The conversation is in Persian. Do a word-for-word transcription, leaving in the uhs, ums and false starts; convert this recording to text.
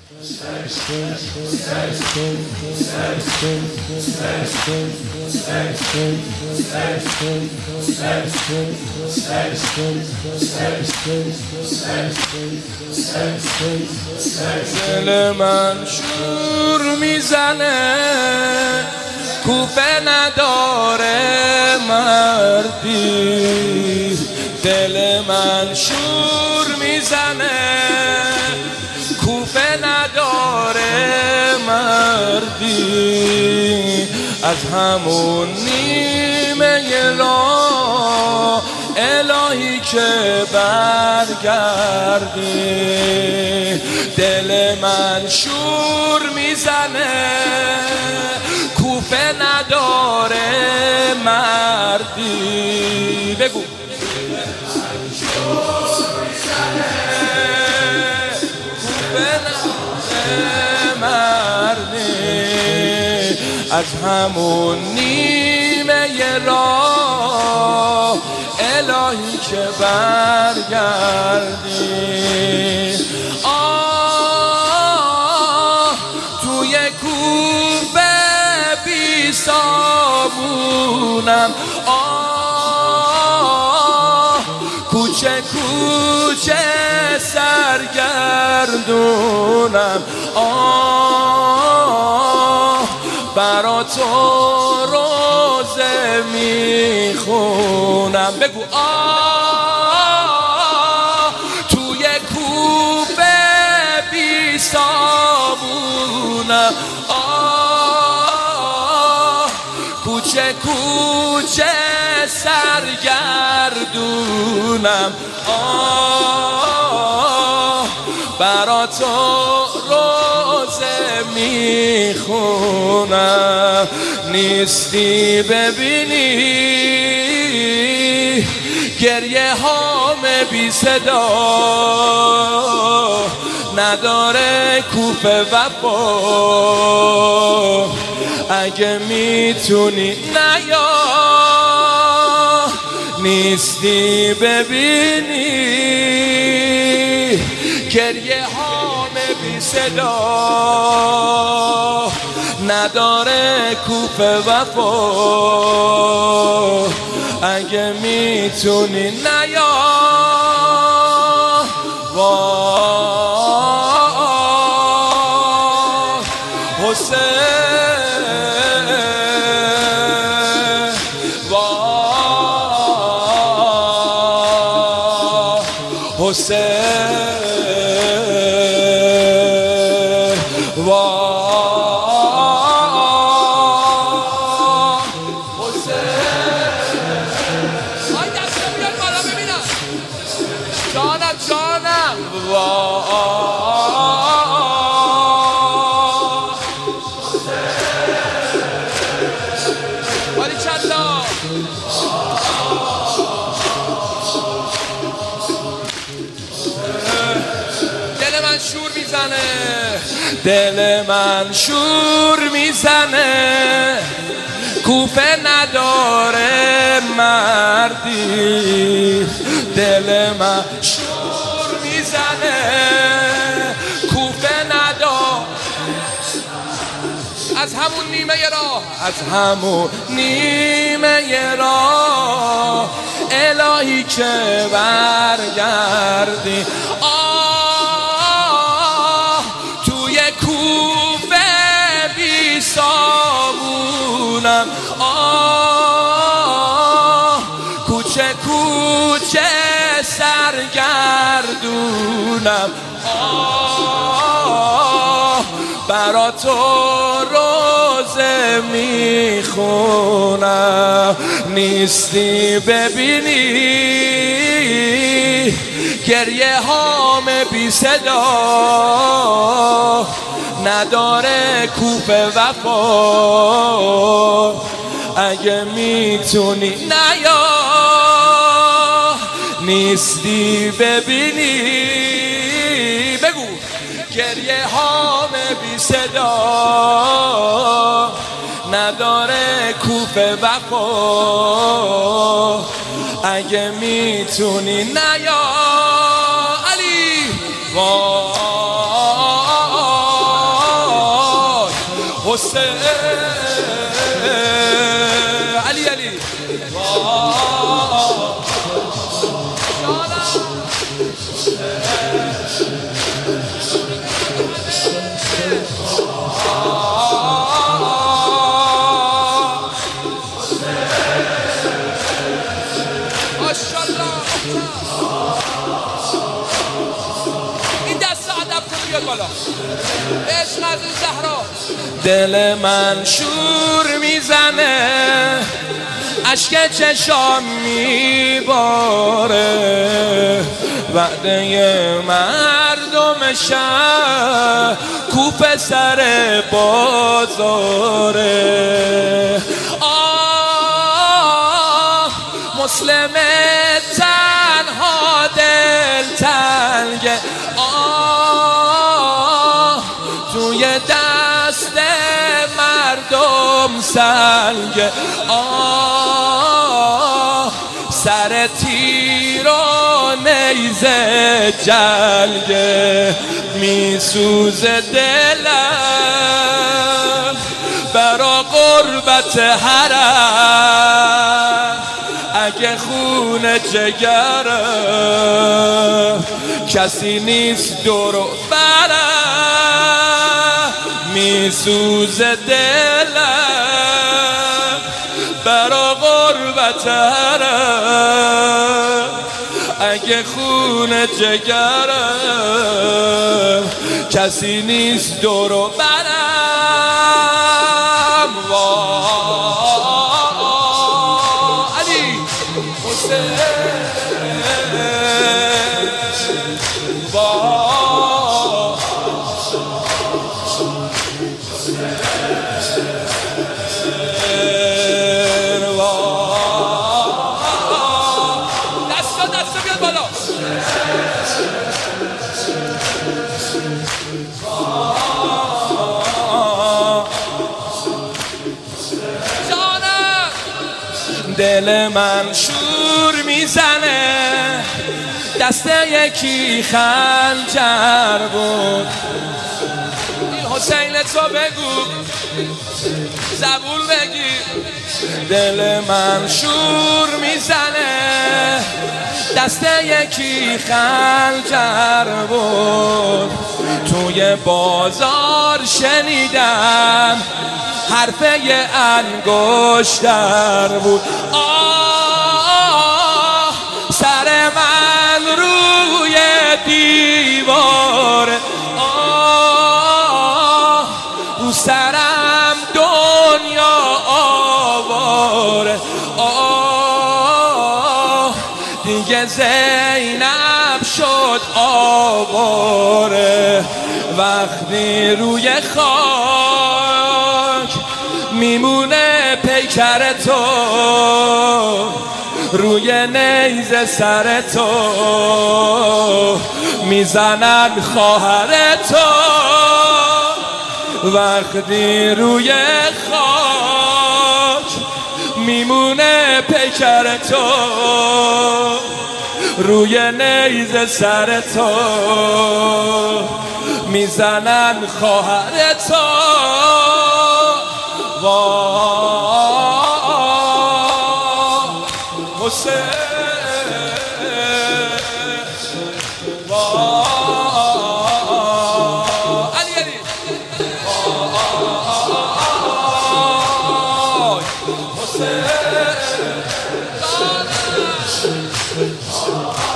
دل من شور میزنه کوفه نداره مردی، دل من شور میزنه کوفه نداره مردی، از همون نیمه راه الهی که برگردی، دل من شور میزنه کوفه نداره مردی. بگو از همون نیمه راه الهی که برگردی. آه توی کوفه بی صابونم، آه کوچه کوچه سرگردونم، آه برا تو روزه میخونم. بگو آه توی کوفه بی صابونم، آه کوچه کوچه سرگردونم، آه برا تو روزه میخونم. نیستی ببینی گریه هام بی صدا، نداره کوفه وفا، اگه میتونی نیا. نیستی ببینی گریه هام بی صدا، نداره کوفه وفا، اگه میتونی نیا. وای حسین، وای حسین، جانم جانم ولی چلا دل من شور میزنه، دل من شور میزنه کوفه نداره مردی، دل من شور میزنه کوفه نداره. از همون نیمه راه، از همون نیمه راه الهی که برگردی. آه توی کوفه بی صابونم، آه کوچه کوچه سرگردونم، آه برا تو روزه میخونم. نیستی ببینی گریه هام بی صدا، نداره کوفه وفا، اگه میتونی نیا. نیستی ببینی، بگو گریه هام بی صدا، نداره کوفه وفا، اگه میتونی نیا. علی وای حسین علی علی این دست ادب کن بیاد بالا. عشق از این زهرا دل من شور میزنه، اشک چشام میباره، وعده مردم شهر کوپ سر بازاره. آه مسلم تنها دل تنگه، آه توی دست مردم سنگه، آه سر تیر و نیزه جلگه، میسوزه دلم برا قربت حرم، اگه خون جگرم کسی نیست دورو برم، میسوزه دلم برا قربت حرم، اگه خون جگرم کسی نیست دورو برم. واه علی حسین واه دستا دستا بیاد بالا. جانم دل من شور میزنه، دست یکی خنجر بود. این حسین تو بگو زبون بگیر. دل من شور میزنه، دست یکی خنجر بود. توی بازار شنیدم حرف یه انگشتر بود. آه سر من روی دیواره، آه رو سرم دنیا آواره، آه دیگه زینب شد آواره. وقتی روی خاک میمونه پیکر تو، روی نیزه سر تو میزنن خواهر تو. وقتی روی خاک میمونه پیکر تو، روی نیزه سر تو میزنن خواهر تو. واه حسین واه علی علی واه حسین